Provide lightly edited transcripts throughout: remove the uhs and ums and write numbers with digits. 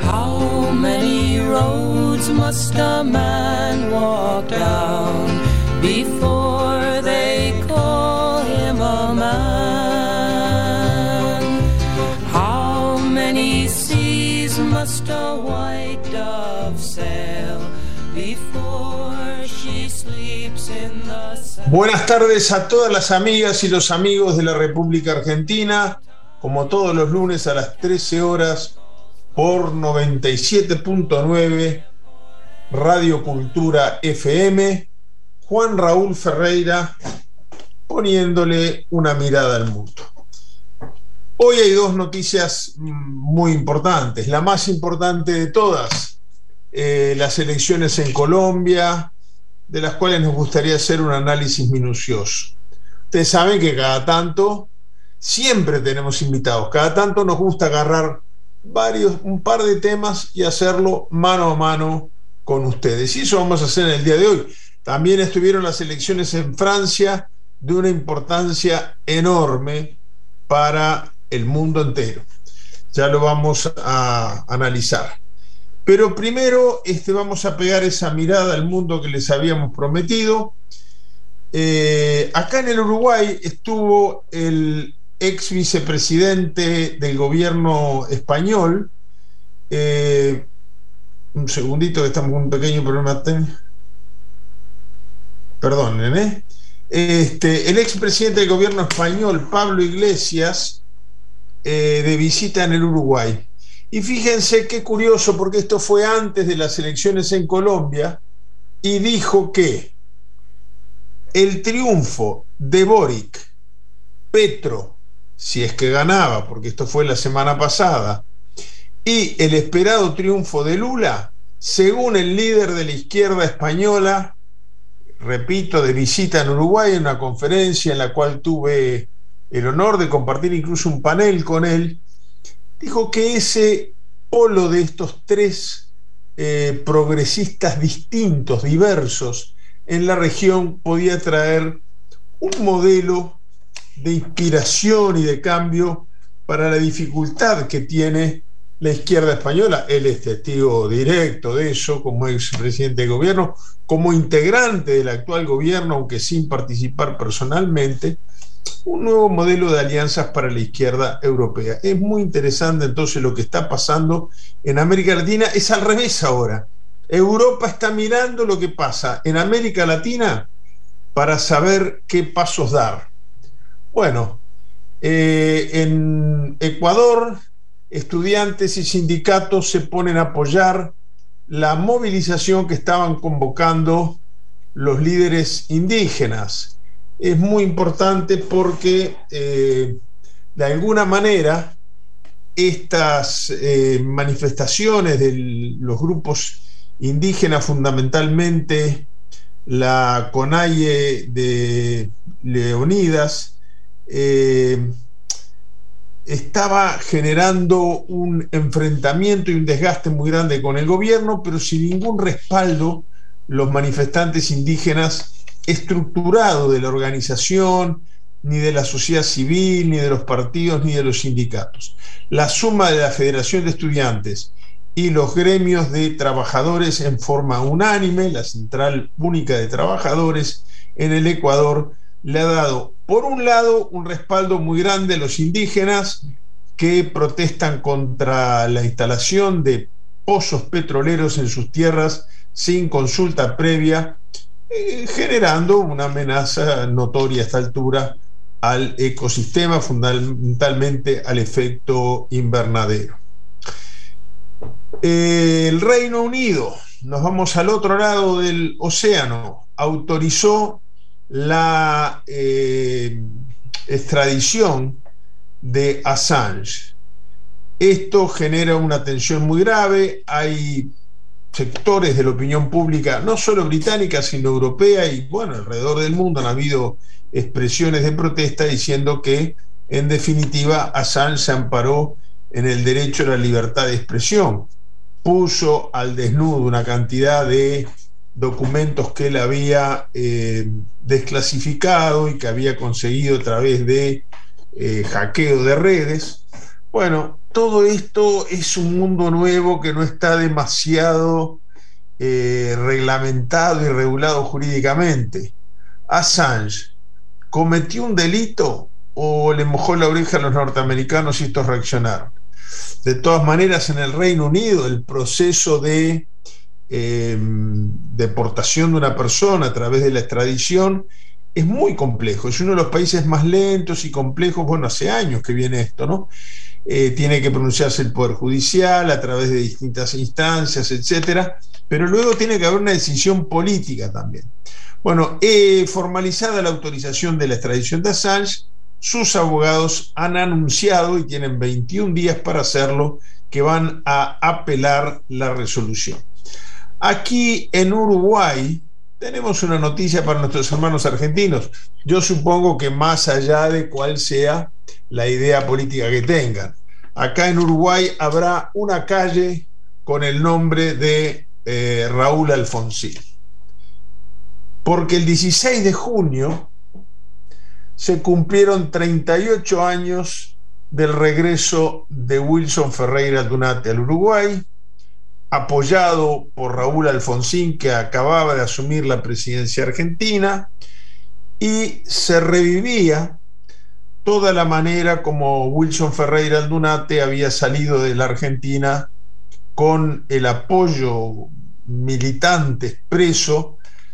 How many roads must a man walk down before they call him a man? How many seas must a white dove sail before she sleeps in the sand? Buenas tardes a todas las amigas y los amigos de la República Argentina, como todos los lunes a las 13 horas por 97.9 Radio Cultura FM. Juan Raúl Ferreira poniéndole una mirada al mundo. Hoy hay dos noticias muy importantes. La más importante de todas, las elecciones en Colombia, de las cuales nos gustaría hacer un análisis minucioso. Ustedes saben que cada tanto, siempre tenemos invitados, cada tanto nos gusta agarrar un par de temas y hacerlo mano a mano con ustedes. Y eso vamos a hacer en el día de hoy. También estuvieron las elecciones en Francia, de una importancia enorme para el mundo entero. Ya lo vamos a analizar. Pero primero vamos a pegar esa mirada al mundo que les habíamos prometido. Acá en el Uruguay estuvo el ex vicepresidente del gobierno español. Un segundito, que estamos con un pequeño problema técnico. Perdonen, el expresidente del gobierno español, Pablo Iglesias, de visita en el Uruguay. Y fíjense qué curioso, porque esto fue antes de las elecciones en Colombia, y dijo que el triunfo de Boric, Petro, si es que ganaba, porque esto fue la semana pasada, y el esperado triunfo de Lula, según el líder de la izquierda española, repito, de visita en Uruguay, en una conferencia en la cual tuve el honor de compartir incluso un panel con él, dijo que ese polo de estos tres progresistas distintos, diversos, en la región podía traer un modelo de inspiración y de cambio para la dificultad que tiene la izquierda española. Él es testigo directo de eso, como expresidente de gobierno, como integrante del actual gobierno, aunque sin participar personalmente. Un nuevo modelo de alianzas para la izquierda europea. Es muy interesante entonces lo que está pasando en América Latina. Es al revés ahora. Europa está mirando lo que pasa en América Latina para saber qué pasos dar. Bueno, en Ecuador, estudiantes y sindicatos se ponen a apoyar la movilización que estaban convocando los líderes indígenas. Es muy importante porque de alguna manera estas manifestaciones de los grupos indígenas, fundamentalmente la CONAIE de Leonidas, estaba generando un enfrentamiento y un desgaste muy grande con el gobierno, pero sin ningún respaldo los manifestantes indígenas estructurado de la organización, ni de la sociedad civil, ni de los partidos, ni de los sindicatos. La suma de la Federación de Estudiantes y los gremios de trabajadores en forma unánime, la Central Única de Trabajadores en el Ecuador, le ha dado, por un lado, un respaldo muy grande a los indígenas que protestan contra la instalación de pozos petroleros en sus tierras sin consulta previa, generando una amenaza notoria a esta altura al ecosistema, fundamentalmente al efecto invernadero. El Reino Unido, nos vamos al otro lado del océano, autorizó la extradición de Assange. Esto genera una tensión muy grave. Hay sectores de la opinión pública, no solo británica, sino europea y, bueno, alrededor del mundo han habido expresiones de protesta diciendo que, en definitiva, Assange se amparó en el derecho a la libertad de expresión. Puso al desnudo una cantidad de documentos que él había desclasificado y que había conseguido a través de hackeo de redes. Bueno, todo esto es un mundo nuevo que no está demasiado reglamentado y regulado jurídicamente. Assange, ¿cometió un delito o le mojó la oreja a los norteamericanos y estos reaccionaron? De todas maneras, en el Reino Unido, el proceso de deportación de una persona a través de la extradición es muy complejo, es uno de los países más lentos y complejos. Bueno, hace años que viene esto, ¿no? Tiene que pronunciarse el Poder Judicial a través de distintas instancias, etcétera, pero luego tiene que haber una decisión política también. Bueno, formalizada la autorización de la extradición de Assange, sus abogados han anunciado, y tienen 21 días para hacerlo, que van a apelar la resolución. Aquí en Uruguay tenemos una noticia para nuestros hermanos argentinos. Yo supongo que más allá de cuál sea la idea política que tengan, acá en Uruguay habrá una calle con el nombre de Raúl Alfonsín, porque el 16 de junio se cumplieron 38 años del regreso de Wilson Ferreira Aldunate al Uruguay, apoyado por Raúl Alfonsín, que acababa de asumir la presidencia argentina, y se revivía toda la manera como Wilson Ferreira Aldunate había salido de la Argentina con el apoyo militante expreso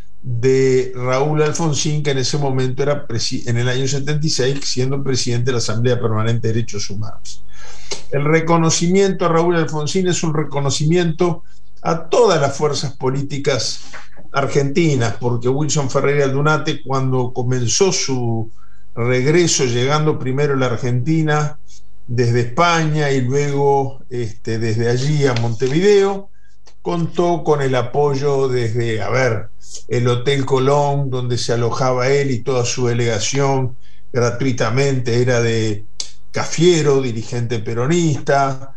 de Raúl Alfonsín, que en ese momento era en el año 76, siendo presidente de la Asamblea Permanente de Derechos Humanos. El reconocimiento a Raúl Alfonsín es un reconocimiento a todas las fuerzas políticas argentinas, porque Wilson Ferreira Aldunate, cuando comenzó su regreso, llegando primero a la Argentina desde España y luego desde allí a Montevideo, contó con el apoyo desde, el Hotel Colón, donde se alojaba él y toda su delegación gratuitamente, era de Cafiero, dirigente peronista,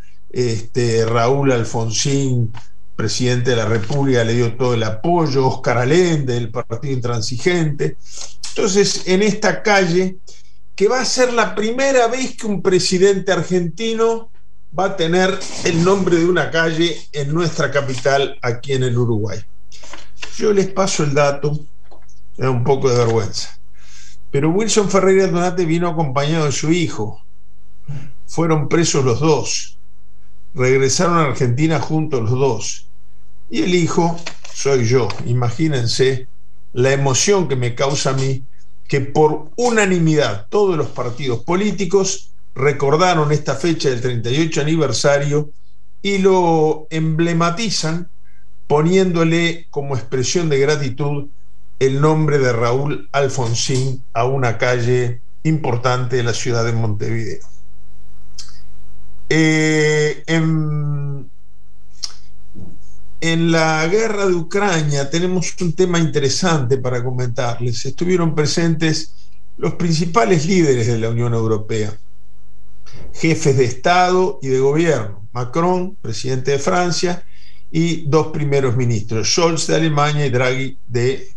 Raúl Alfonsín, presidente de la República, le dio todo el apoyo, Oscar Allende, del Partido Intransigente. Entonces, en esta calle, que va a ser la primera vez que un presidente argentino va a tener el nombre de una calle en nuestra capital, aquí en el Uruguay. Yo les paso el dato, me da un poco de vergüenza, pero Wilson Ferreira Aldunate vino acompañado de su hijo. Fueron presos los dos, regresaron a Argentina juntos los dos, y el hijo soy yo. Imagínense la emoción que me causa a mí que por unanimidad todos los partidos políticos recordaron esta fecha del 38 aniversario y lo emblematizan poniéndole como expresión de gratitud el nombre de Raúl Alfonsín a una calle importante de la ciudad de Montevideo. En la guerra de Ucrania tenemos un tema interesante para comentarles. Estuvieron presentes los principales líderes de la Unión Europea, jefes de Estado y de gobierno: Macron, presidente de Francia, y dos primeros ministros, Scholz de Alemania y Draghi de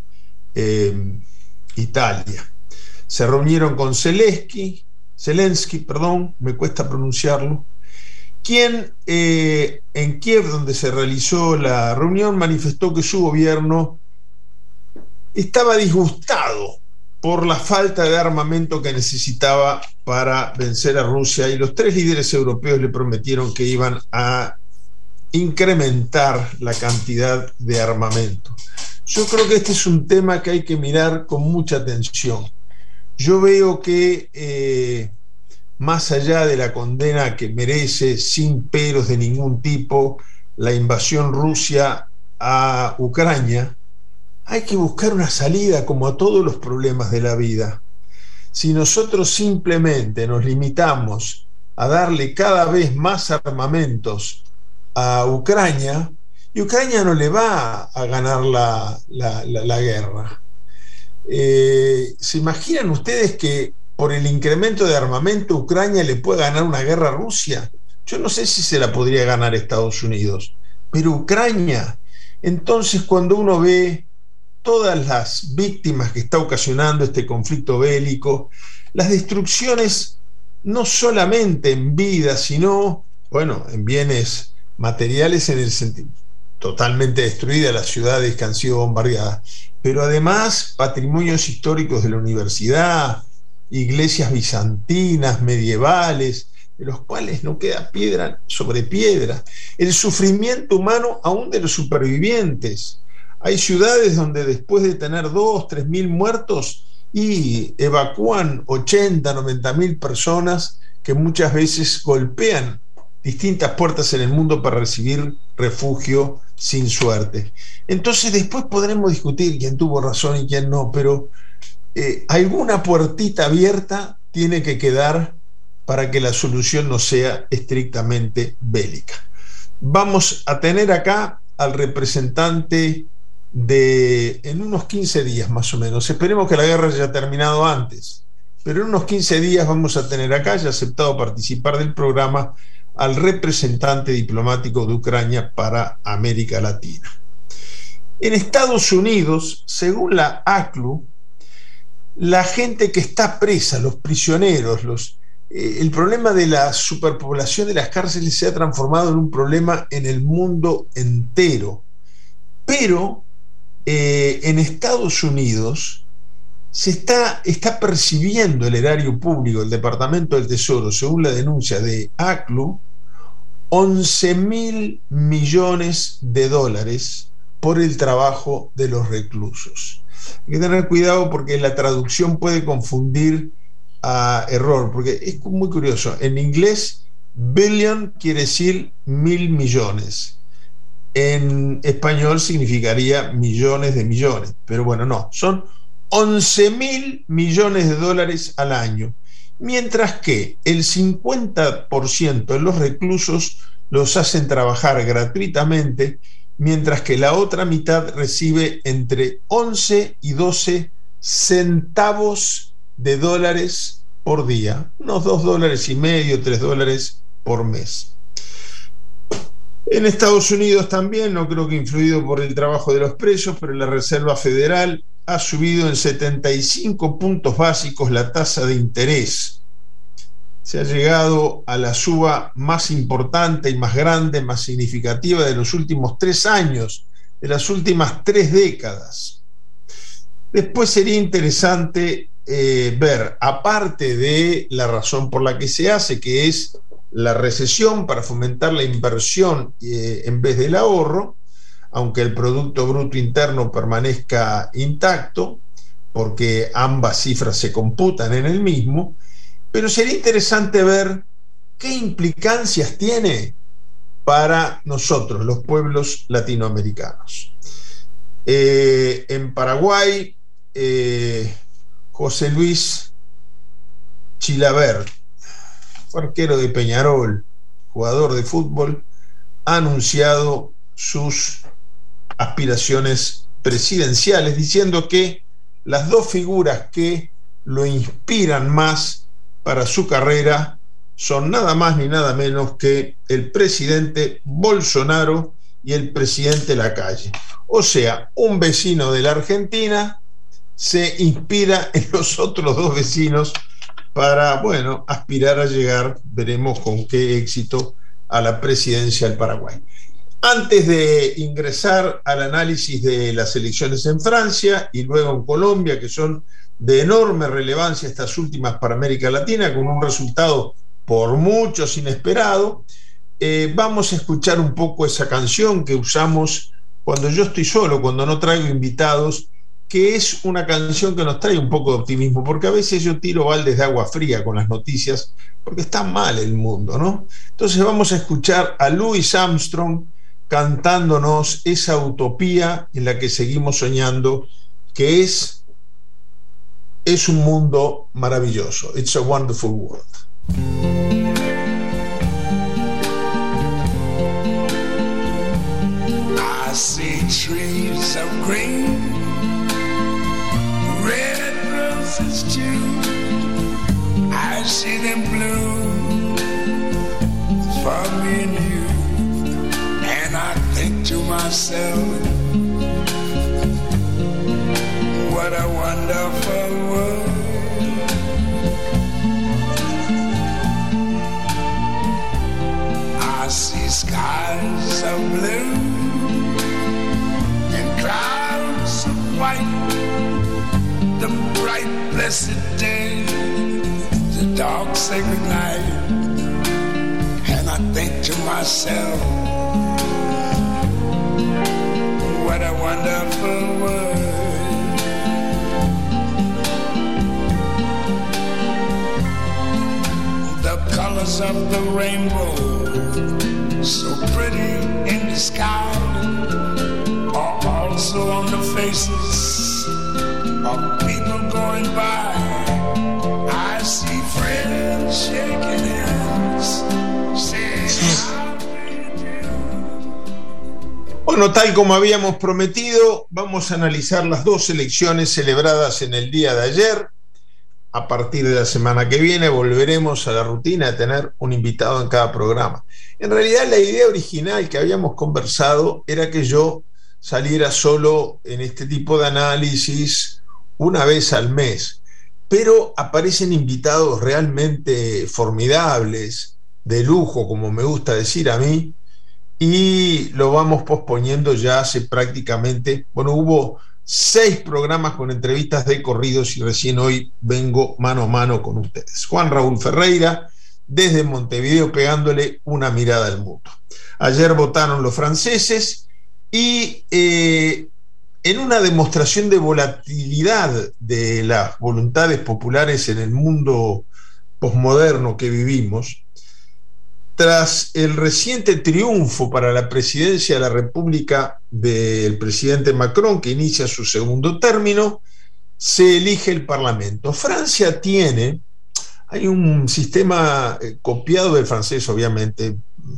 Italia. Se reunieron con Zelensky, me cuesta pronunciarlo, quien en Kiev, donde se realizó la reunión, manifestó que su gobierno estaba disgustado por la falta de armamento que necesitaba para vencer a Rusia, y los tres líderes europeos le prometieron que iban a incrementar la cantidad de armamento. Yo creo que este es un tema que hay que mirar con mucha atención. Yo veo que más allá de la condena que merece, sin peros de ningún tipo, la invasión rusa a Ucrania, hay que buscar una salida, como a todos los problemas de la vida. Si nosotros simplemente nos limitamos a darle cada vez más armamentos a Ucrania, y Ucrania no le va a ganar la guerra. ¿Se imaginan ustedes que por el incremento de armamento Ucrania le puede ganar una guerra a Rusia? Yo no sé si se la podría ganar Estados Unidos, pero Ucrania. Entonces, cuando uno ve todas las víctimas que está ocasionando este conflicto bélico, las destrucciones no solamente en vida, sino bueno, en bienes materiales en el sentido totalmente destruidas las ciudades que han sido bombardeadas, pero además patrimonios históricos de la universidad, iglesias bizantinas, medievales, de los cuales no queda piedra sobre piedra. El sufrimiento humano aún de los supervivientes. Hay ciudades donde después de tener 2, 3 mil muertos y evacúan 80, 90 mil personas que muchas veces golpean distintas puertas en el mundo para recibir refugio sin suerte. Entonces después podremos discutir quién tuvo razón y quién no, pero alguna puertita abierta tiene que quedar para que la solución no sea estrictamente bélica. Vamos a tener acá al representante en unos 15 días más o menos, esperemos que la guerra haya terminado antes, pero en unos 15 días vamos a tener acá, ya ha aceptado participar del programa, al representante diplomático de Ucrania para América Latina. En Estados Unidos, según la ACLU, la gente que está presa, los prisioneros, el problema de la superpoblación de las cárceles se ha transformado en un problema en el mundo entero. Pero en Estados Unidos se está percibiendo el erario público, el Departamento del Tesoro, según la denuncia de ACLU, 11.000 millones de dólares por el trabajo de los reclusos. Hay que tener cuidado porque la traducción puede confundir a error, porque es muy curioso. En inglés, billion quiere decir 1.000 millones. En español significaría millones de millones, pero bueno, no, son 11.000 millones de dólares al año, mientras que el 50% de los reclusos los hacen trabajar gratuitamente, mientras que la otra mitad recibe entre 11 y 12 centavos de dólares por día, unos $2.50, $3 por mes. En Estados Unidos también, no creo que influido por el trabajo de los presos, pero la Reserva Federal ha subido en 75 puntos básicos la tasa de interés. Se ha llegado a la suba más importante y más grande, más significativa de los últimos 3 años, de las últimas 3 décadas. Después sería interesante ver, aparte de la razón por la que se hace, que es la recesión para fomentar la inversión en vez del ahorro, aunque el Producto Bruto Interno permanezca intacto, porque ambas cifras se computan en el mismo, pero sería interesante ver qué implicancias tiene para nosotros, los pueblos latinoamericanos. En Paraguay, José Luis Chilavert, arquero de Peñarol, jugador de fútbol, ha anunciado sus aspiraciones presidenciales, diciendo que las 2 figuras que lo inspiran más para su carrera son nada más ni nada menos que el presidente Bolsonaro y el presidente Lacalle. O sea, un vecino de la Argentina se inspira en los otros 2 vecinos para, bueno, aspirar a llegar, veremos con qué éxito, a la presidencia del Paraguay. Antes de ingresar al análisis de las elecciones en Francia y luego en Colombia, que son de enorme relevancia estas últimas para América Latina, con un resultado por muchos inesperado, vamos a escuchar un poco esa canción que usamos cuando yo estoy solo, cuando no traigo invitados, que es una canción que nos trae un poco de optimismo, porque a veces yo tiro baldes de agua fría con las noticias, porque está mal el mundo, ¿no? Entonces vamos a escuchar a Louis Armstrong cantándonos esa utopía en la que seguimos soñando, que es un mundo maravilloso. It's a wonderful world. I see trees of green, red roses too. I see them bloom for me and you. And I think to myself, what a wonderful world. skies of blue and clouds of white, the bright blessed day, the dark sacred night. And I think to myself, what a wonderful world. The colors of the rainbow, so pretty in the sky, are also on the faces of people going by. I see friends shaking hands, saying how do you do? Bueno, tal como habíamos prometido, vamos a analizar las dos elecciones celebradas en el día de ayer. A partir de la semana que viene volveremos a la rutina de tener un invitado en cada programa. En realidad la idea original que habíamos conversado era que yo saliera solo en este tipo de análisis una vez al mes, pero aparecen invitados realmente formidables, de lujo, como me gusta decir a mí, y lo vamos posponiendo ya hace prácticamente, bueno, hubo 6 programas con entrevistas de corridos y recién hoy vengo mano a mano con ustedes. Juan Raúl Ferreira, desde Montevideo, pegándole una mirada al mundo. Ayer votaron los franceses y en una demostración de volatilidad de las voluntades populares en el mundo posmoderno que vivimos, tras el reciente triunfo para la presidencia de la República del presidente Macron, que inicia su segundo término, se elige el Parlamento. Francia hay un sistema copiado del francés, obviamente,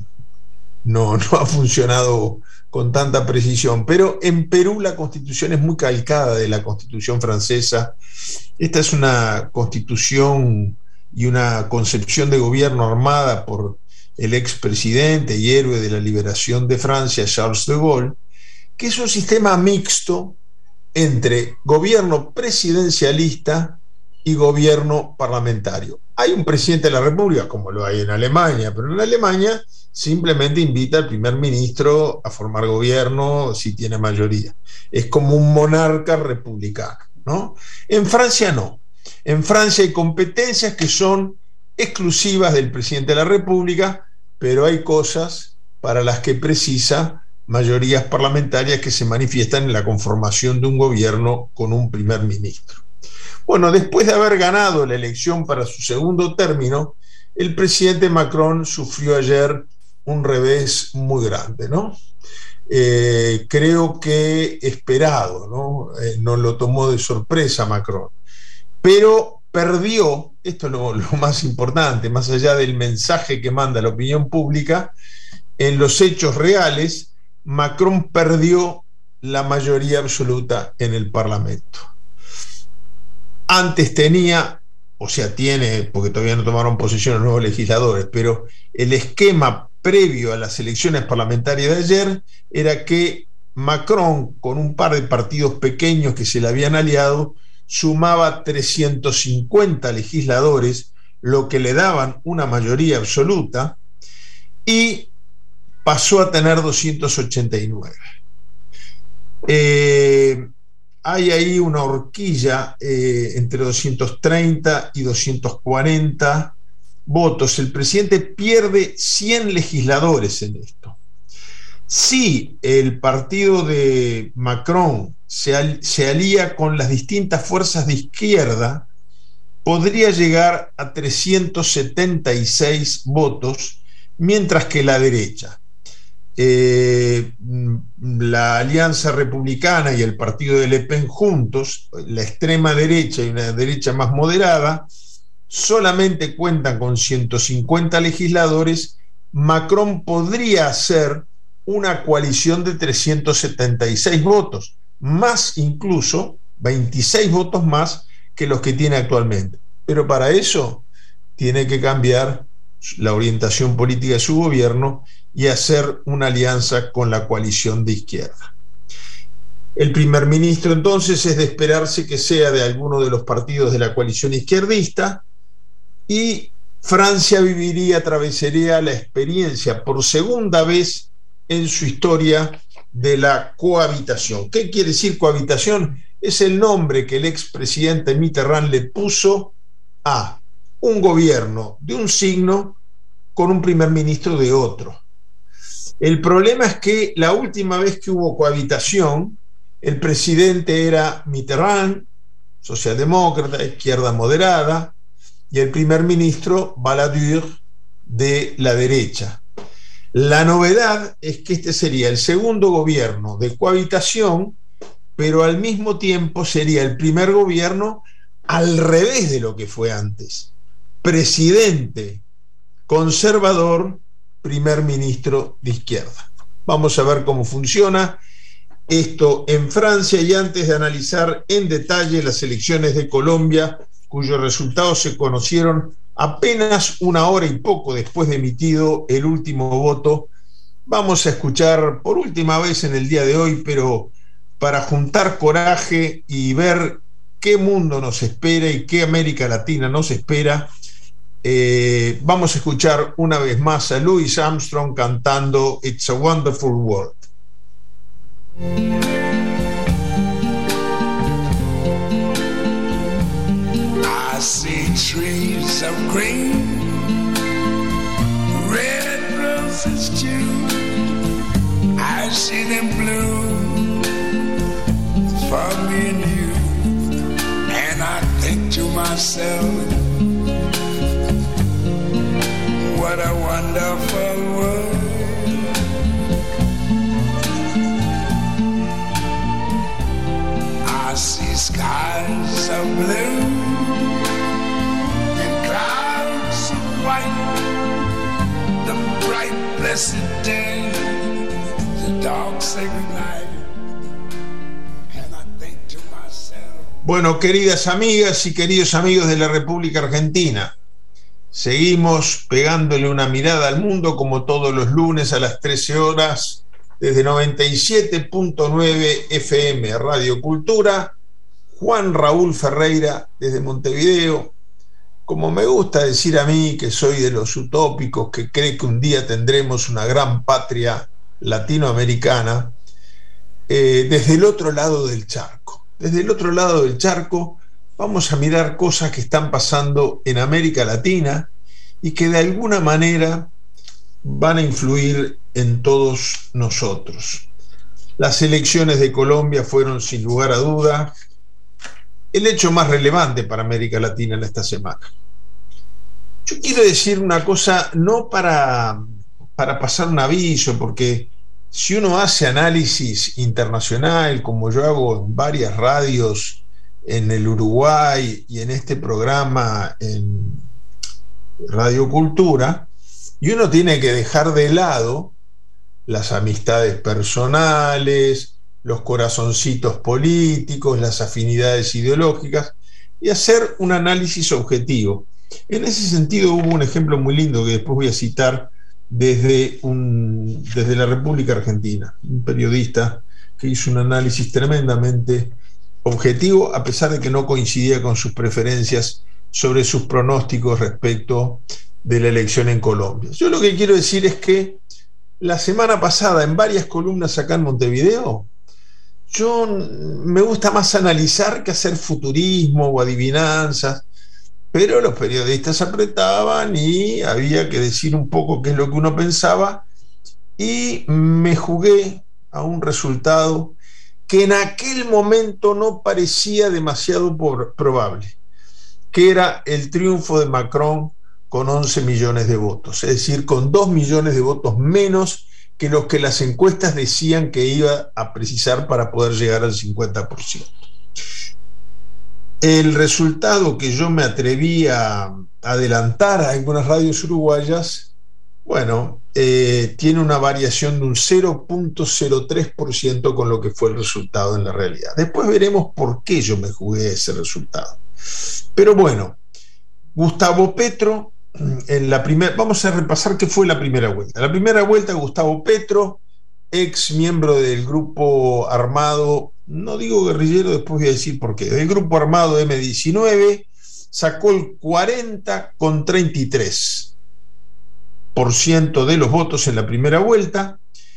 no ha funcionado con tanta precisión, pero en Perú la constitución es muy calcada de la constitución francesa. Esta es una constitución y una concepción de gobierno armada por el expresidente y héroe de la liberación de Francia, Charles de Gaulle, que es un sistema mixto entre gobierno presidencialista y gobierno parlamentario. Hay un presidente de la República, como lo hay en Alemania, pero en Alemania simplemente invita al primer ministro a formar gobierno si tiene mayoría. Es como un monarca republicano, ¿no? En Francia no. En Francia hay competencias que son exclusivas del presidente de la República, pero hay cosas para las que precisa mayorías parlamentarias que se manifiestan en la conformación de un gobierno con un primer ministro. Bueno, después de haber ganado la elección para su segundo término, el presidente Macron sufrió ayer un revés muy grande, ¿no? Creo que esperado, ¿no? No lo tomó de sorpresa Macron, pero perdió, esto es lo más importante, más allá del mensaje que manda la opinión pública, en los hechos reales, Macron perdió la mayoría absoluta en el Parlamento. Antes tenía, o sea, tiene, porque todavía no tomaron posesión los nuevos legisladores, pero el esquema previo a las elecciones parlamentarias de ayer era que Macron, con un par de partidos pequeños que se le habían aliado, sumaba 350 legisladores, lo que le daban una mayoría absoluta, y pasó a tener 289. Hay ahí una horquilla entre 230 y 240 votos. El presidente pierde 100 legisladores en esto. Si el partido de Macron se alía con las distintas fuerzas de izquierda, podría llegar a 376 votos, mientras que la derecha, la Alianza Republicana y el partido de Le Pen juntos, la extrema derecha y una derecha más moderada, solamente cuentan con 150 legisladores. Macron podría hacer una coalición de 376 votos, más incluso 26 votos más que los que tiene actualmente. Pero para eso tiene que cambiar la orientación política de su gobierno y hacer una alianza con la coalición de izquierda. El primer ministro entonces es de esperarse que sea de alguno de los partidos de la coalición izquierdista, y Francia atravesaría la experiencia por segunda vez en su historia de la cohabitación. ¿Qué quiere decir cohabitación? Es el nombre que el expresidente Mitterrand le puso a un gobierno de un signo con un primer ministro de otro. El problema es que la última vez que hubo cohabitación, el presidente era Mitterrand, socialdemócrata, izquierda moderada, y el primer ministro Balladur, de la derecha. La novedad es que este sería el segundo gobierno de cohabitación, pero al mismo tiempo sería el primer gobierno al revés de lo que fue antes. Presidente conservador, primer ministro de izquierda. Vamos a ver cómo funciona esto en Francia, y antes de analizar en detalle las elecciones de Colombia, cuyos resultados se conocieron apenas una hora y poco después de emitido el último voto, vamos a escuchar por última vez en el día de hoy, pero para juntar coraje y ver qué mundo nos espera y qué América Latina nos espera, vamos a escuchar una vez más a Louis Armstrong cantando It's a Wonderful World. I see trees of green, red roses too. I see them bloom for me and you. And I think to myself, what a wonderful world. I see skies of blue and clouds of white, the bright blessed day, the dark sacred night, and I think to myself. Bueno, queridas amigas y queridos amigos de la República Argentina, seguimos pegándole una mirada al mundo como todos los lunes a las 13 horas desde 97.9 FM Radio Cultura. Juan Raúl Ferreira desde Montevideo. Como me gusta decir a mí, que soy de los utópicos que cree que un día tendremos una gran patria latinoamericana, desde el otro lado del charco. Desde el otro lado del charco vamos a mirar cosas que están pasando en América Latina y que de alguna manera van a influir en todos nosotros. Las elecciones de Colombia fueron, sin lugar a duda, el hecho más relevante para América Latina en esta semana. Yo quiero decir una cosa, no para pasar un aviso, porque si uno hace análisis internacional, como yo hago en varias radios en el Uruguay y en este programa en Radio Cultura, y uno tiene que dejar de lado las amistades personales, los corazoncitos políticos, las afinidades ideológicas, y hacer un análisis objetivo. En ese sentido hubo un ejemplo muy lindo que después voy a citar desde la República Argentina, un periodista que hizo un análisis tremendamente objetivo, a pesar de que no coincidía con sus preferencias sobre sus pronósticos respecto de la elección en Colombia. Yo lo que quiero decir es que la semana pasada, en varias columnas acá en Montevideo, me gusta más analizar que hacer futurismo o adivinanzas, pero los periodistas apretaban y había que decir un poco qué es lo que uno pensaba, y me jugué a un resultado que en aquel momento no parecía demasiado probable, que era el triunfo de Macron con 11 millones de votos, es decir, con 2 millones de votos menos que los que las encuestas decían que iba a precisar para poder llegar al 50%. El resultado que yo me atreví a adelantar a algunas radios uruguayas, bueno, tiene una variación de un 0.03% con lo que fue el resultado en la realidad. Después veremos por qué yo me jugué ese resultado. Pero bueno, Gustavo Petro, vamos a repasar qué fue la primera vuelta. La primera vuelta, Gustavo Petro, ex miembro del grupo armado, no digo guerrillero, después voy a decir por qué, del grupo armado M-19, sacó el 40,33% de los votos en la primera vuelta.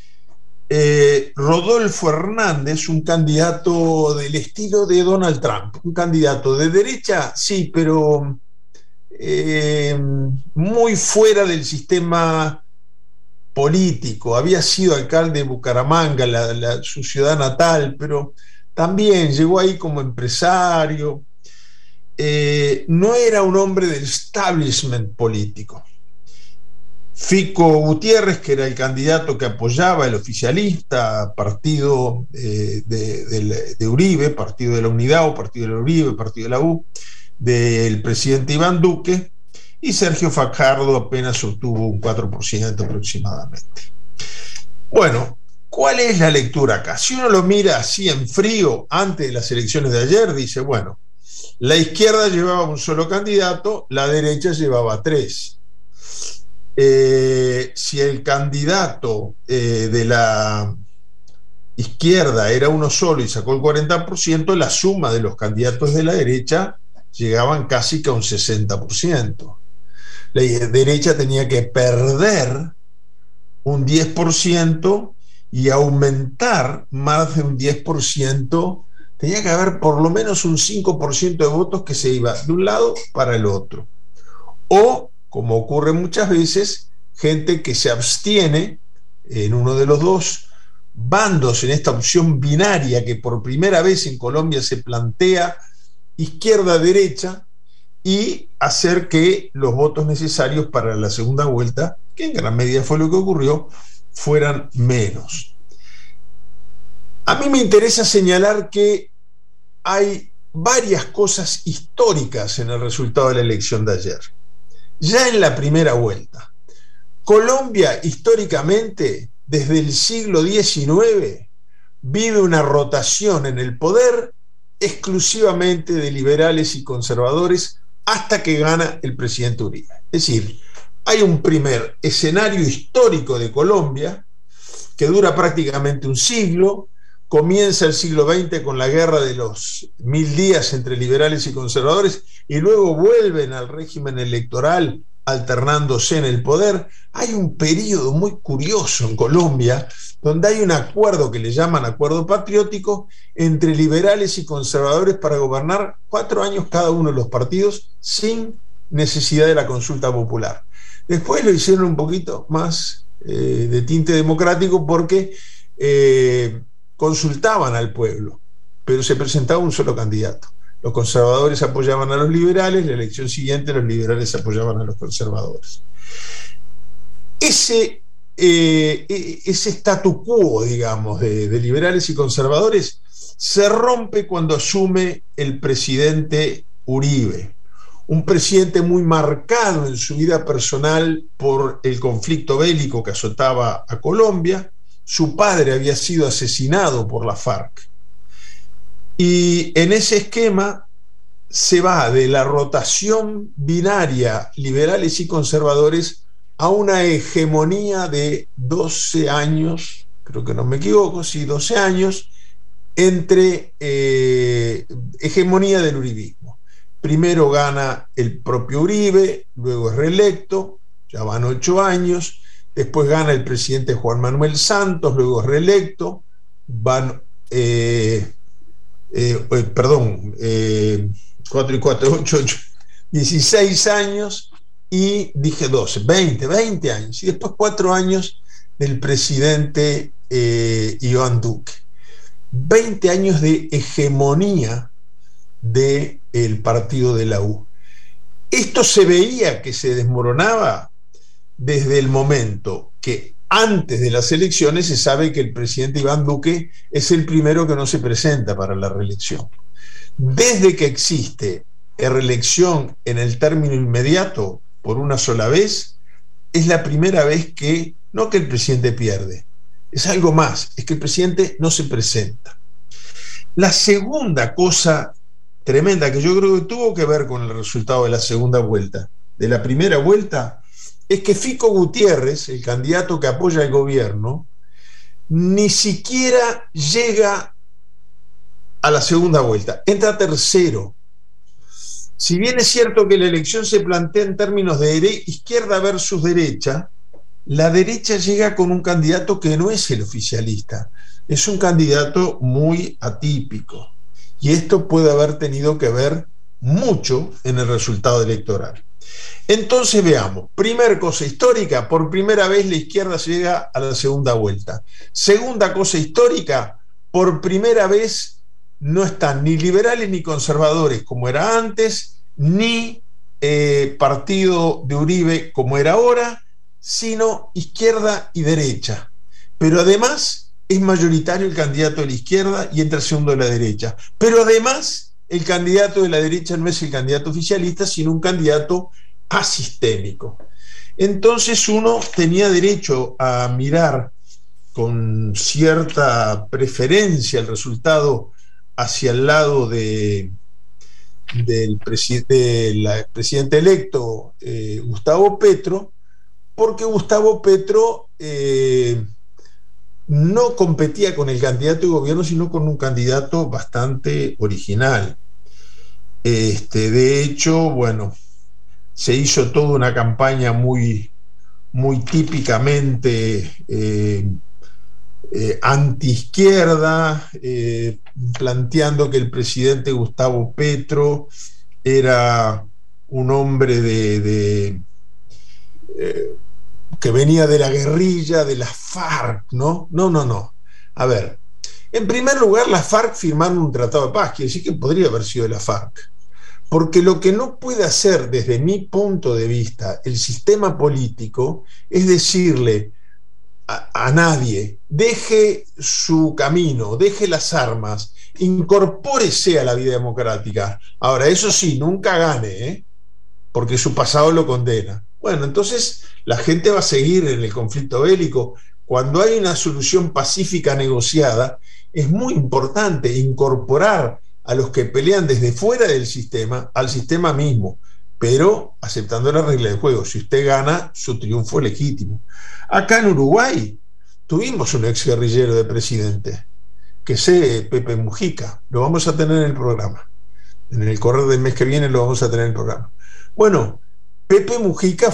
Rodolfo Hernández, un candidato del estilo de Donald Trump, un candidato de derecha, sí, pero muy fuera del sistema político. Había sido alcalde de Bucaramanga, su ciudad natal, pero también llegó ahí como empresario. No era un hombre del establishment político. Fico Gutiérrez, que era el candidato que apoyaba el oficialista, partido de Uribe, partido de la Unidad o partido de la Uribe, partido de la U, del presidente Iván Duque, y Sergio Fajardo apenas obtuvo un 4% aproximadamente. Bueno, ¿cuál es la lectura acá? Si uno lo mira así en frío antes de las elecciones de ayer, dice, bueno, la izquierda llevaba un solo candidato, la derecha llevaba 3. Si el candidato de la izquierda era uno solo y sacó el 40%, la suma de los candidatos de la derecha llegaban casi que a un 60%. La derecha tenía que perder un 10% y aumentar más de un 10%, tenía que haber por lo menos un 5% de votos que se iba de un lado para el otro. O, como ocurre muchas veces, gente que se abstiene en uno de los dos bandos en esta opción binaria que por primera vez en Colombia se plantea, izquierda-derecha, y hacer que los votos necesarios para la segunda vuelta, que en gran medida fue lo que ocurrió, fueran menos. A mí me interesa señalar que hay varias cosas históricas en el resultado de la elección de ayer. Ya en la primera vuelta, Colombia históricamente, desde el siglo XIX, vive una rotación en el poder exclusivamente de liberales y conservadores hasta que gana el presidente Uribe. Es decir, hay un primer escenario histórico de Colombia que dura prácticamente un siglo. Comienza el siglo XX con la guerra de los 1000 días entre liberales y conservadores y luego vuelven al régimen electoral alternándose en el poder. Hay un periodo muy curioso en Colombia donde hay un acuerdo que le llaman acuerdo patriótico entre liberales y conservadores para gobernar 4 años cada uno de los partidos sin necesidad de la consulta popular. Después lo hicieron un poquito más de tinte democrático porque consultaban al pueblo, pero se presentaba un solo candidato. Los conservadores apoyaban a los liberales, la elección siguiente los liberales apoyaban a los conservadores. Ese statu quo, digamos, de liberales y conservadores se rompe cuando asume el presidente Uribe, un presidente muy marcado en su vida personal por el conflicto bélico que azotaba a Colombia. Su padre había sido asesinado por la FARC. Y en ese esquema se va de la rotación binaria liberales y conservadores a una hegemonía de 12 años, creo que no me equivoco, sí, 12 años, entre hegemonía del uribismo. Primero gana el propio Uribe, luego es reelecto, ya van 8 años. Después gana el presidente Juan Manuel Santos, luego es reelecto, van 4 y 4, 8, 16 años, y dije 12, 20 años, y después 4 años del presidente Iván Duque. 20 años de hegemonía del partido de la U. Esto se veía que se desmoronaba desde el momento que antes de las elecciones se sabe que el presidente Iván Duque es el primero que no se presenta para la reelección. Desde que existe reelección en el término inmediato por una sola vez, es la primera vez que, no que el presidente pierde, es algo más, es que el presidente no se presenta. La segunda cosa tremenda que yo creo que tuvo que ver con el resultado de la segunda vuelta, de la primera vuelta, es que Fico Gutiérrez, el candidato que apoya al gobierno, ni siquiera llega a la segunda vuelta, entra tercero. Si bien es cierto que la elección se plantea en términos de izquierda versus derecha, la derecha llega con un candidato que no es el oficialista, es un candidato muy atípico. Y esto puede haber tenido que ver mucho en el resultado electoral. Entonces veamos, primer cosa histórica, por primera vez la izquierda llega a la segunda vuelta. Segunda cosa histórica, por primera vez no están ni liberales ni conservadores como era antes, ni partido de Uribe como era ahora, sino izquierda y derecha. Pero además es mayoritario el candidato de la izquierda y entra el segundo de la derecha. Pero además el candidato de la derecha no es el candidato oficialista, sino un candidato asistémico. Entonces uno tenía derecho a mirar con cierta preferencia el resultado hacia el lado del presidente electo Gustavo Petro, porque Gustavo Petro no competía con el candidato de gobierno, sino con un candidato bastante original. De hecho, bueno, se hizo toda una campaña muy típicamente antiizquierda, planteando que el presidente Gustavo Petro era un hombre que venía de la guerrilla, de las FARC, ¿no? No. A ver, en primer lugar, las FARC firmaron un tratado de paz, quiere decir que podría haber sido de la FARC. Porque lo que no puede hacer, desde mi punto de vista, el sistema político es decirle a nadie, deje su camino, deje las armas, incorpórese a la vida democrática. Ahora, eso sí, nunca gane, porque su pasado lo condena. Bueno, entonces la gente va a seguir en el conflicto bélico. Cuando hay una solución pacífica negociada, es muy importante incorporar a los que pelean desde fuera del sistema al sistema mismo, pero aceptando la regla del juego. Si usted gana, su triunfo es legítimo. Acá en Uruguay tuvimos un exguerrillero de presidente, que es Pepe Mujica. Lo vamos a tener en el programa. En el correr del mes que viene lo vamos a tener en el programa. Bueno, Pepe Mujica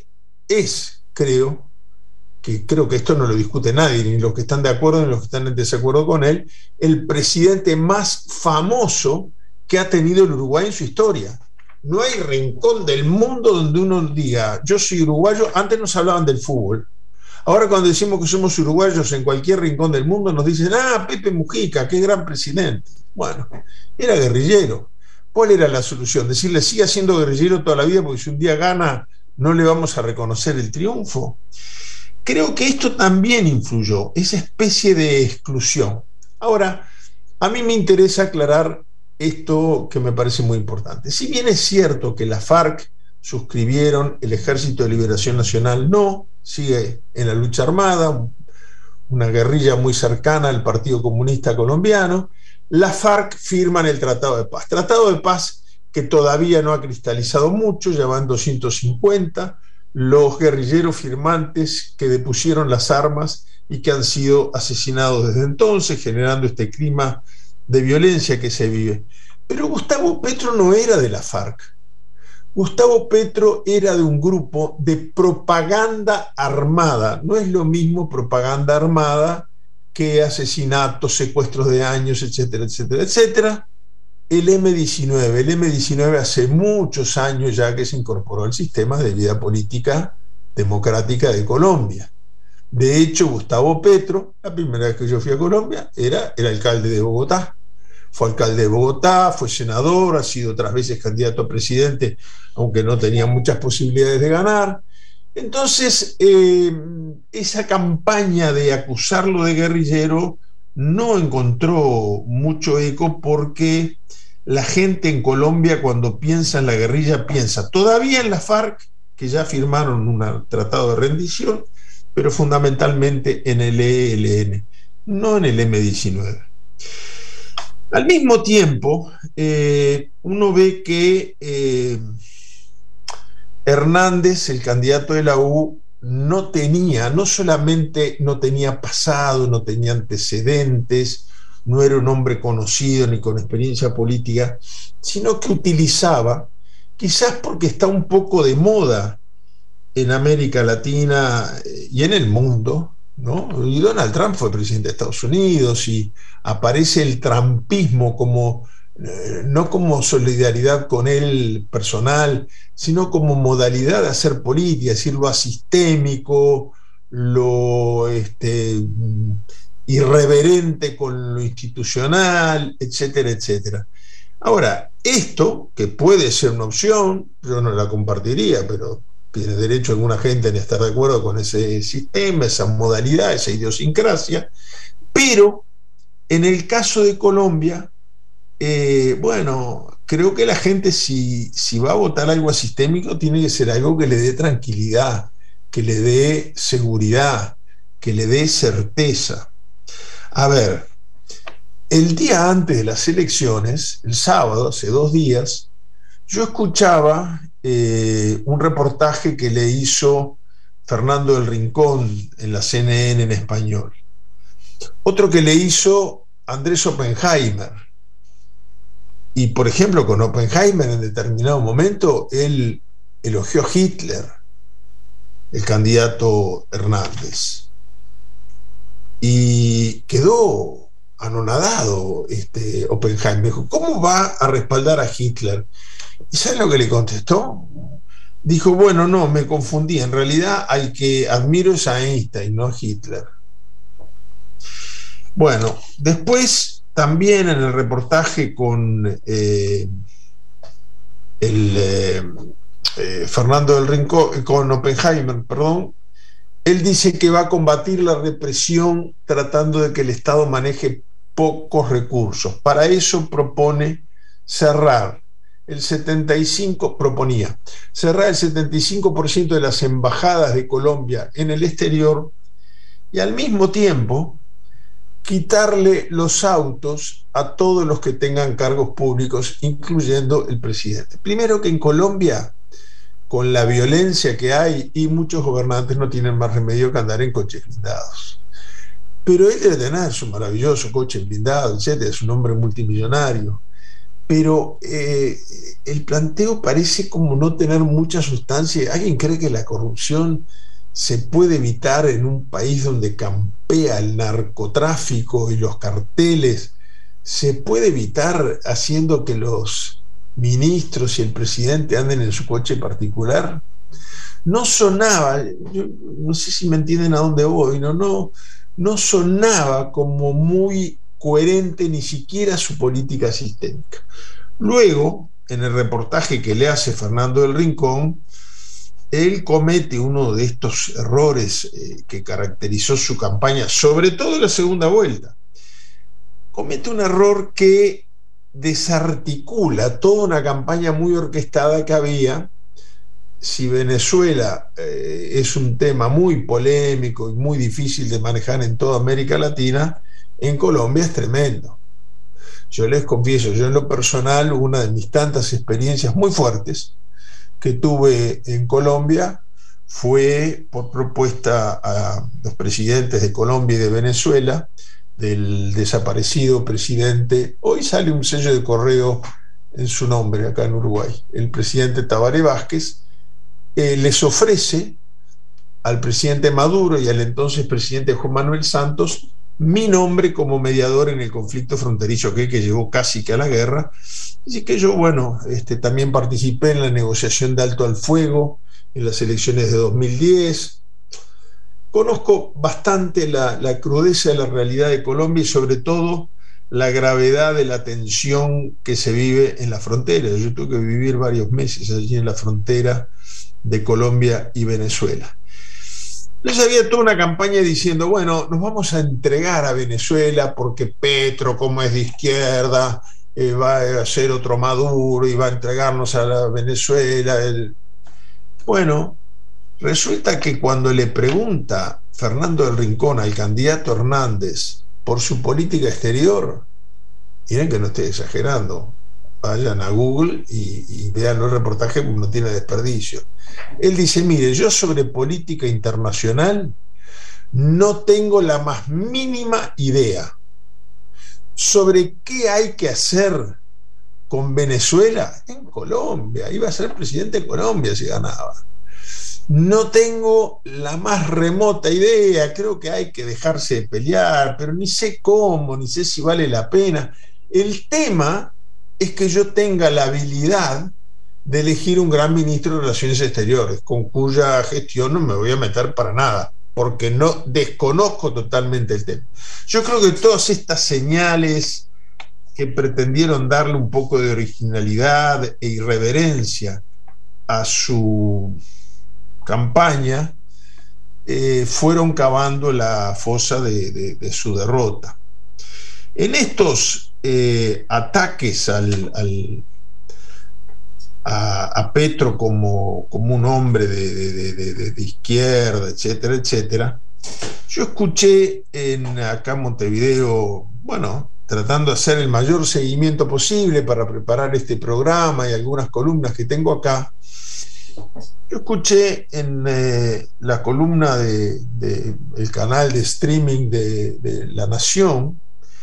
creo que esto no lo discute nadie, ni los que están de acuerdo ni los que están en desacuerdo con él, el presidente más famoso que ha tenido el Uruguay en su historia. No hay rincón del mundo donde uno diga, yo soy uruguayo. Antes nos hablaban del fútbol. Ahora cuando decimos que somos uruguayos en cualquier rincón del mundo nos dicen, Pepe Mujica, qué gran presidente. Bueno, era guerrillero. ¿Cuál era la solución? Decirle, siga siendo guerrillero toda la vida, porque si un día gana no le vamos a reconocer el triunfo. Creo que esto también influyó, esa especie de exclusión. Ahora, a mí me interesa aclarar esto que me parece muy importante. Si bien es cierto que la FARC suscribieron, el Ejército de Liberación Nacional no, sigue en la lucha armada, una guerrilla muy cercana al Partido Comunista Colombiano, la FARC firman el Tratado de Paz que todavía no ha cristalizado mucho, ya van 250, los guerrilleros firmantes que depusieron las armas y que han sido asesinados desde entonces, generando este clima de violencia que se vive. Pero Gustavo Petro no era de la FARC. Gustavo Petro era de un grupo de propaganda armada. No es lo mismo propaganda armada que asesinatos, secuestros de años, etcétera, etcétera, etcétera. El M-19 hace muchos años ya que se incorporó al sistema de vida política democrática de Colombia. De hecho, Gustavo Petro, la primera vez que yo fui a Colombia, era el alcalde de Bogotá. Fue alcalde de Bogotá, fue senador, ha sido otras veces candidato a presidente, aunque no tenía muchas posibilidades de ganar. Entonces, esa campaña de acusarlo de guerrillero no encontró mucho eco, porque la gente en Colombia, cuando piensa en la guerrilla, piensa todavía en la FARC, que ya firmaron un tratado de rendición, pero fundamentalmente en el ELN, no en el M-19. Al mismo tiempo, uno ve que Hernández, el candidato de la U, no solamente no tenía pasado, no tenía antecedentes, no era un hombre conocido ni con experiencia política, sino que utilizaba, quizás porque está un poco de moda en América Latina y en el mundo, ¿no? Y Donald Trump fue presidente de Estados Unidos y aparece el trumpismo como, no como solidaridad con él personal, sino como modalidad de hacer política, es decir, lo asistémico, lo irreverente con lo institucional, etcétera, etcétera. Ahora, esto, que puede ser una opción, yo no la compartiría, pero tiene derecho alguna gente en estar de acuerdo con ese sistema, esa modalidad, esa idiosincrasia, pero en el caso de Colombia, bueno, creo que la gente si va a votar algo asistémico tiene que ser algo que le dé tranquilidad, que le dé seguridad, que le dé certeza. A ver, el día antes de las elecciones, el sábado, hace 2 días, yo escuchaba un reportaje que le hizo Fernando del Rincón en la CNN en español. Otro que le hizo Andrés Oppenheimer. Y, por ejemplo, con Oppenheimer en determinado momento, él elogió a Hitler, el candidato Hernández. Y quedó anonadado Oppenheimer. Dijo, ¿cómo va a respaldar a Hitler? ¿Y saben lo que le contestó? Dijo, bueno, no, me confundí. En realidad al que admiro es a Einstein, no a Hitler. Bueno, después también en el reportaje con Fernando del Rincón, con Oppenheimer, perdón, él dice que va a combatir la represión tratando de que el Estado maneje pocos recursos. Para eso proponía cerrar el 75% de las embajadas de Colombia en el exterior y al mismo tiempo quitarle los autos a todos los que tengan cargos públicos, incluyendo el presidente. Primero, que en Colombia, con la violencia que hay, y muchos gobernantes no tienen más remedio que andar en coches blindados. Pero él debe tener su maravilloso coche blindado, etcétera, es un hombre multimillonario. Pero el planteo parece como no tener mucha sustancia. ¿Alguien cree que la corrupción se puede evitar en un país donde campea el narcotráfico y los carteles? ¿Se puede evitar haciendo que los ministros y el presidente anden en su coche particular? No sonaba, yo no sé si me entienden a dónde voy, no sonaba como muy coherente ni siquiera su política sistémica. Luego, en el reportaje que le hace Fernando del Rincón, él comete uno de estos errores que caracterizó su campaña, sobre todo en la segunda vuelta. Comete un error que desarticula toda una campaña muy orquestada que había. Si Venezuela es un tema muy polémico y muy difícil de manejar en toda América Latina, en Colombia es tremendo. Yo les confieso, yo en lo personal, una de mis tantas experiencias muy fuertes que tuve en Colombia fue por propuesta a los presidentes de Colombia y de Venezuela, del desaparecido presidente, hoy sale un sello de correo en su nombre acá en Uruguay, el presidente Tabaré Vázquez, les ofrece al presidente Maduro y al entonces presidente Juan Manuel Santos mi nombre como mediador en el conflicto fronterizo que llegó casi que a la guerra. Así que yo, bueno, también participé en la negociación de alto al fuego en las elecciones de 2010. Conozco bastante la crudeza de la realidad de Colombia y sobre todo la gravedad de la tensión que se vive en la frontera. Yo tuve que vivir varios meses allí en la frontera de Colombia y Venezuela. Les había toda una campaña diciendo, bueno, nos vamos a entregar a Venezuela porque Petro, como es de izquierda, va a ser otro Maduro y va a entregarnos a la Venezuela. Bueno, resulta que cuando le pregunta Fernando del Rincón al candidato Hernández por su política exterior, miren que no estoy exagerando, vayan a Google y vean los reportajes porque no tiene desperdicio. Él dice, mire, yo sobre política internacional no tengo la más mínima idea. sobre qué hay que hacer con Venezuela en Colombia. Iba a ser presidente de Colombia si ganaba. No tengo la más remota idea, creo que hay que dejarse de pelear, pero ni sé cómo, ni sé si vale la pena. El tema es que yo tenga la habilidad de elegir un gran ministro de Relaciones Exteriores, con cuya gestión no me voy a meter para nada, porque no desconozco totalmente el tema. Yo creo que todas estas señales que pretendieron darle un poco de originalidad e irreverencia a su campaña fueron cavando la fosa de su derrota. En estos ataques a Petro como un hombre de izquierda, etcétera, etcétera, yo escuché acá en Montevideo, bueno, tratando de hacer el mayor seguimiento posible para preparar este programa y algunas columnas que tengo acá, yo escuché en la columna del canal de streaming de La Nación,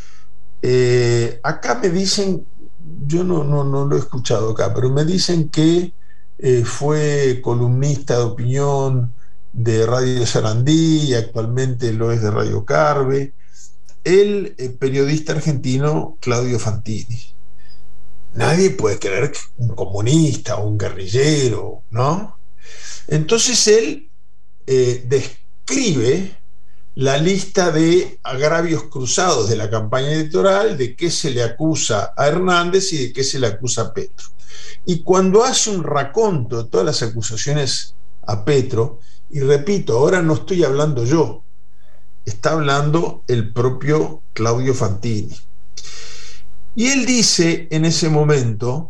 acá me dicen, yo no lo he escuchado acá, pero me dicen que fue columnista de opinión de Radio Sarandí y actualmente lo es de Radio Carve, el periodista argentino Claudio Fantini. Nadie puede creer que un comunista o un guerrillero, ¿no? Entonces él describe la lista de agravios cruzados de la campaña electoral, de qué se le acusa a Hernández y de qué se le acusa a Petro. Y cuando hace un raconto de todas las acusaciones a Petro, y repito, ahora no estoy hablando yo, está hablando el propio Claudio Fantini. Y él dice en ese momento,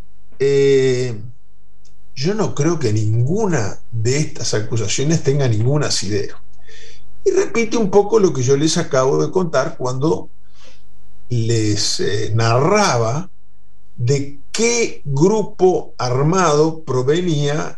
yo no creo que ninguna de estas acusaciones tenga ningún asidero. Y repite un poco lo que yo les acabo de contar cuando les narraba de qué grupo armado provenía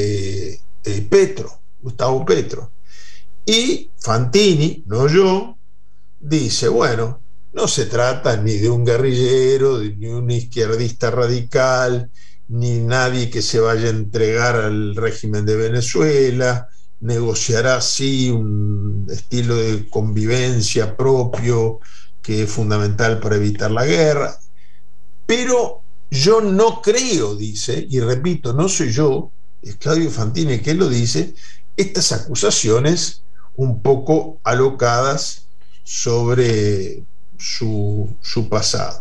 Gustavo Petro. Y Fantini, no yo, dice, bueno, no se trata ni de un guerrillero, ni un izquierdista radical, ni nadie que se vaya a entregar al régimen de Venezuela, negociará sí un estilo de convivencia propio que es fundamental para evitar la guerra, pero yo no creo, dice, y repito, no soy yo, es Claudio Fantini que lo dice, estas acusaciones un poco alocadas sobre su pasado.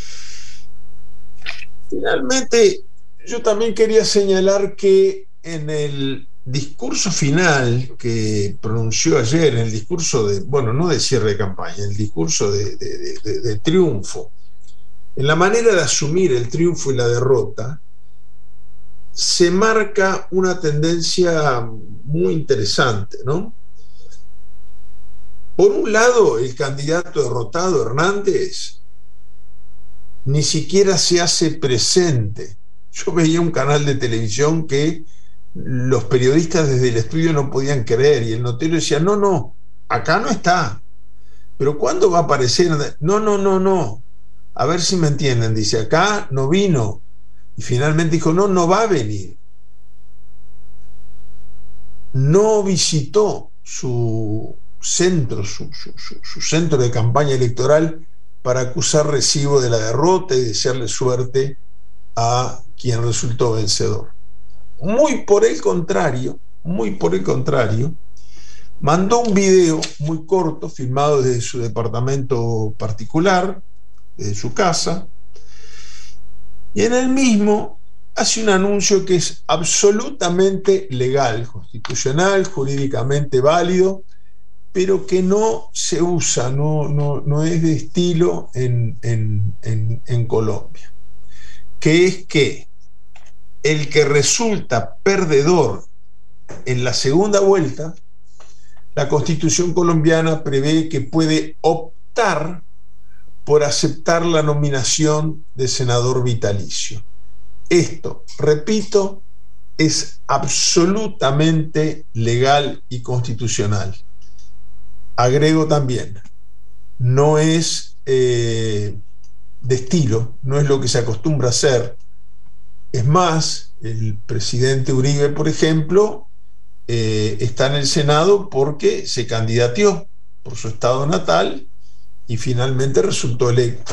Finalmente, yo también quería señalar que en el discurso final que pronunció ayer, en el discurso no de cierre de campaña, el discurso de triunfo, en la manera de asumir el triunfo y la derrota, se marca una tendencia muy interesante, ¿no? Por un lado, el candidato derrotado, Hernández, ni siquiera se hace presente. Yo veía un canal de televisión que los periodistas desde el estudio no podían creer y el notero decía, no, acá no está. Pero ¿cuándo va a aparecer? No. A ver si me entienden. Dice, acá no vino. Y finalmente dijo, no va a venir. No visitó su centro, su centro de campaña electoral para acusar recibo de la derrota y desearle suerte a quien resultó vencedor. Muy por el contrario, mandó un video muy corto, filmado desde su departamento particular, desde su casa, y en el mismo hace un anuncio que es absolutamente legal, constitucional, jurídicamente válido, pero que no se usa, no es de estilo en Colombia, que es que el que resulta perdedor en la segunda vuelta, la Constitución colombiana prevé que puede optar por aceptar la nominación de senador vitalicio. Esto, repito, es absolutamente legal y constitucional. Agrego también, no es de estilo, no es lo que se acostumbra a hacer. Es más, el presidente Uribe, por ejemplo, está en el Senado porque se candidateó por su estado natal y finalmente resultó electo.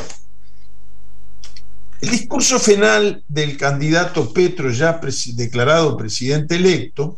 El discurso final del candidato Petro, ya declarado presidente electo,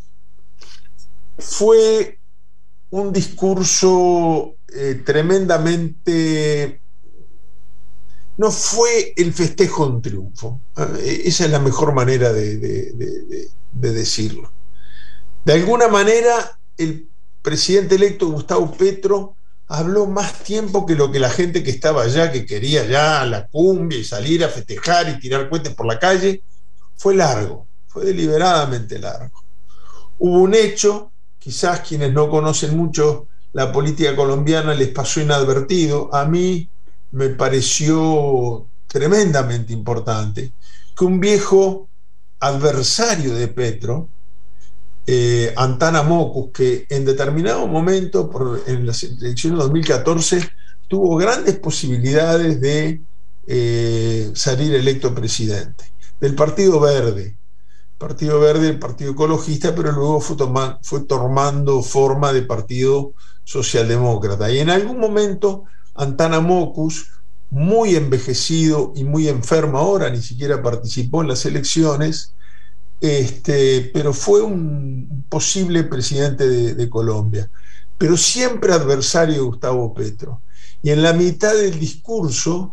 fue un discurso tremendamente... No fue el festejo de un triunfo. Esa es la mejor manera de decirlo. De alguna manera, el presidente electo Gustavo Petro habló más tiempo que lo que la gente que estaba allá, que quería ya la cumbia y salir a festejar y tirar cohetes por la calle, fue largo, fue deliberadamente largo. Hubo un hecho, quizás quienes no conocen mucho la política colombiana les pasó inadvertido, a mí me pareció tremendamente importante, que un viejo adversario de Petro, Antana Mockus, que en determinado momento, en las elecciones de 2014, tuvo grandes posibilidades de salir electo presidente, del Partido Verde, el Partido Ecologista, pero luego fue tomando forma de Partido Socialdemócrata. Y en algún momento Antana Mockus, muy envejecido y muy enfermo ahora, ni siquiera participó en las elecciones, pero fue un posible presidente de Colombia, pero siempre adversario de Gustavo Petro. Y en la mitad del discurso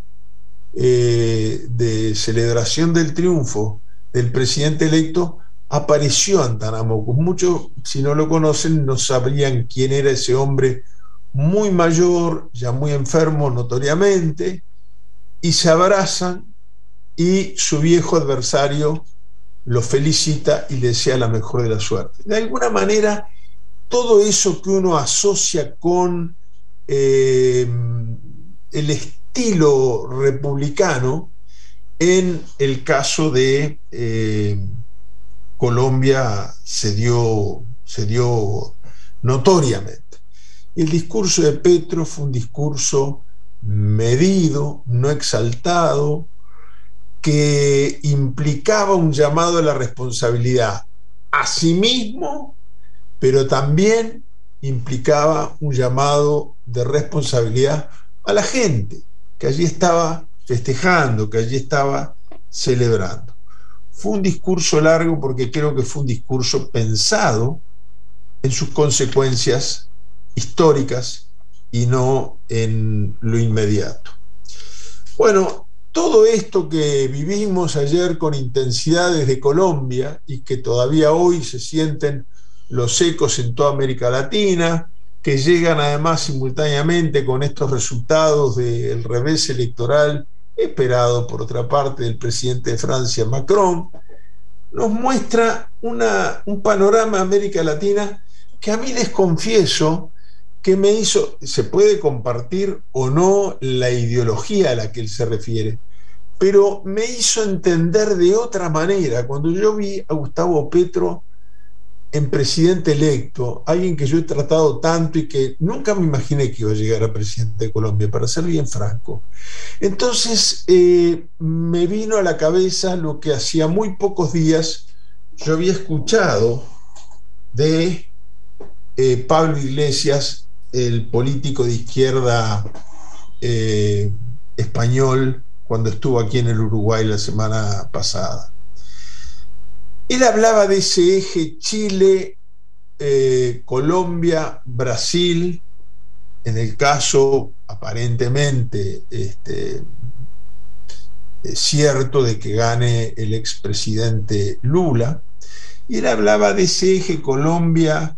de celebración del triunfo del presidente electo, apareció Antana Mockus. Muchos, si no lo conocen, no sabrían quién era ese hombre muy mayor, ya muy enfermo notoriamente, y se abrazan y su viejo adversario lo felicita y le desea la mejor de la suerte. De alguna manera, todo eso que uno asocia con el estilo republicano, en el caso de Colombia se dio notoriamente. El discurso de Petro fue un discurso medido, no exaltado, que implicaba un llamado a la responsabilidad a sí mismo, pero también implicaba un llamado de responsabilidad a la gente que allí estaba festejando, que allí estaba celebrando. Fue un discurso largo porque creo que fue un discurso pensado en sus consecuencias históricas y no en lo inmediato. Bueno, todo esto que vivimos ayer con intensidad desde Colombia y que todavía hoy se sienten los ecos en toda América Latina, que llegan además simultáneamente con estos resultados del revés electoral esperado por otra parte del presidente de Francia, Macron, nos muestra un panorama de América Latina que a mí les confieso que me hizo, se puede compartir o no la ideología a la que él se refiere, pero me hizo entender de otra manera. Cuando yo vi a Gustavo Petro en presidente electo, alguien que yo he tratado tanto y que nunca me imaginé que iba a llegar a presidente de Colombia, para ser bien franco. Entonces me vino a la cabeza lo que hacía muy pocos días yo había escuchado de Pablo Iglesias, el político de izquierda español, cuando estuvo aquí en el Uruguay la semana pasada. Él hablaba de ese eje Chile, Colombia, Brasil, en el caso aparentemente cierto de que gane el expresidente Lula, y él hablaba de ese eje Colombia,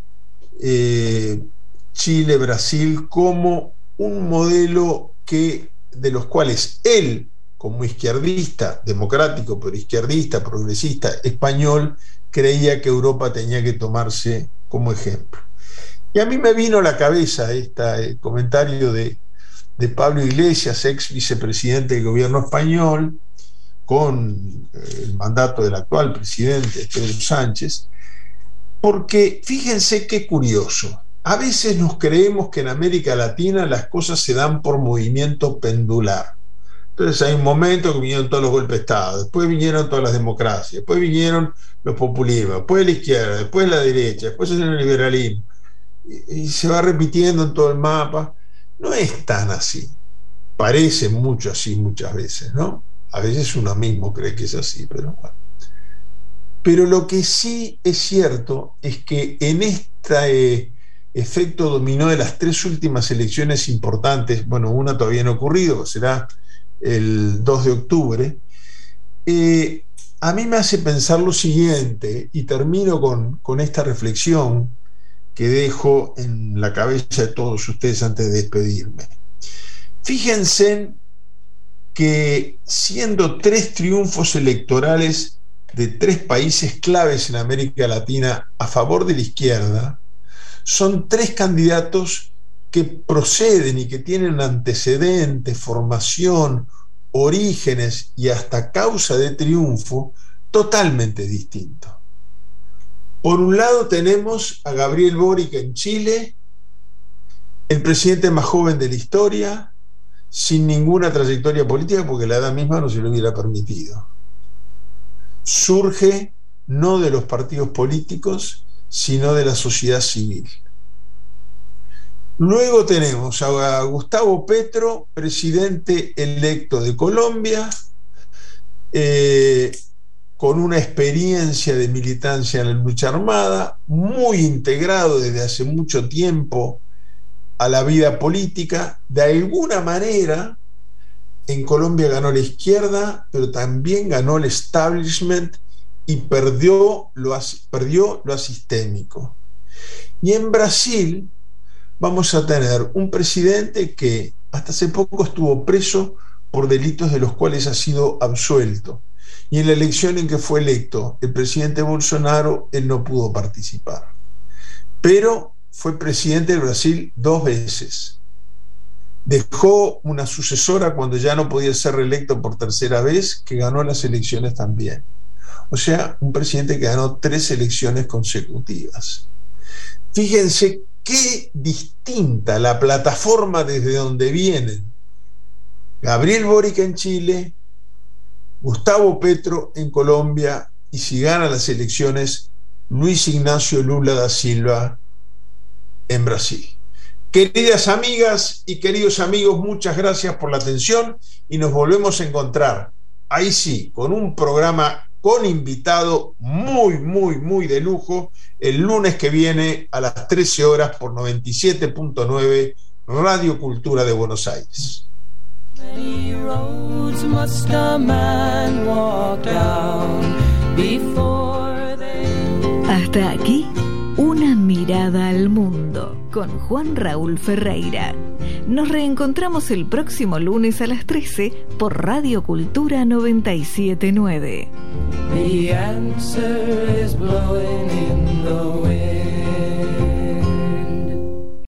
Chile, Brasil, como un modelo de los cuales él, como izquierdista, democrático, pero izquierdista, progresista, español, creía que Europa tenía que tomarse como ejemplo. Y a mí me vino a la cabeza el comentario de Pablo Iglesias, ex vicepresidente del gobierno español, con el mandato del actual presidente Pedro Sánchez, porque fíjense qué curioso. A veces nos creemos que en América Latina las cosas se dan por movimiento pendular. Entonces hay un momento que vinieron todos los golpes de Estado, después vinieron todas las democracias, después vinieron los populismos, después la izquierda, después la derecha, después el neoliberalismo. Y se va repitiendo en todo el mapa. No es tan así. Parece mucho así muchas veces, ¿no? A veces uno mismo cree que es así, pero bueno. Pero lo que sí es cierto es que en este efecto dominó de las 3 últimas elecciones importantes, bueno, una todavía no ha ocurrido, será el 2 de octubre, a mí me hace pensar lo siguiente, y termino con esta reflexión que dejo en la cabeza de todos ustedes antes de despedirme. Fíjense que siendo 3 triunfos electorales de 3 países claves en América Latina a favor de la izquierda, son 3 candidatos que proceden y que tienen antecedentes, formación, orígenes y hasta causa de triunfo totalmente distintos. Por un lado tenemos a Gabriel Boric en Chile, el presidente más joven de la historia, sin ninguna trayectoria política porque la edad misma no se lo hubiera permitido. Surge no de los partidos políticos, sino de la sociedad civil. Luego tenemos a Gustavo Petro, presidente electo de Colombia, con una experiencia de militancia en la lucha armada, muy integrado desde hace mucho tiempo a la vida política. De alguna manera, en Colombia ganó la izquierda, pero también ganó el establishment y perdió lo asistémico. Y en Brasil vamos a tener un presidente que hasta hace poco estuvo preso por delitos de los cuales ha sido absuelto. Y en la elección en que fue electo el presidente Bolsonaro, él no pudo participar. Pero fue presidente de Brasil 2 veces. Dejó una sucesora cuando ya no podía ser reelecto por 3ª vez, que ganó las elecciones también. O sea, un presidente que ganó 3 elecciones consecutivas. Fíjense qué distinta la plataforma desde donde vienen Gabriel Boric en Chile, Gustavo Petro en Colombia y, si gana las elecciones, Luis Ignacio Lula da Silva en Brasil. Queridas amigas y queridos amigos, muchas gracias por la atención y nos volvemos a encontrar, ahí sí, con un programa con invitado muy de lujo el lunes que viene a las 13 horas por 97.9 Radio Cultura de Buenos Aires. Many roads must a man walk down before they... Hasta aquí, una mirada al mundo con Juan Raúl Ferreira. Nos reencontramos el próximo lunes a las 13 por Radio Cultura 97.9. The answer is blowing in the wind.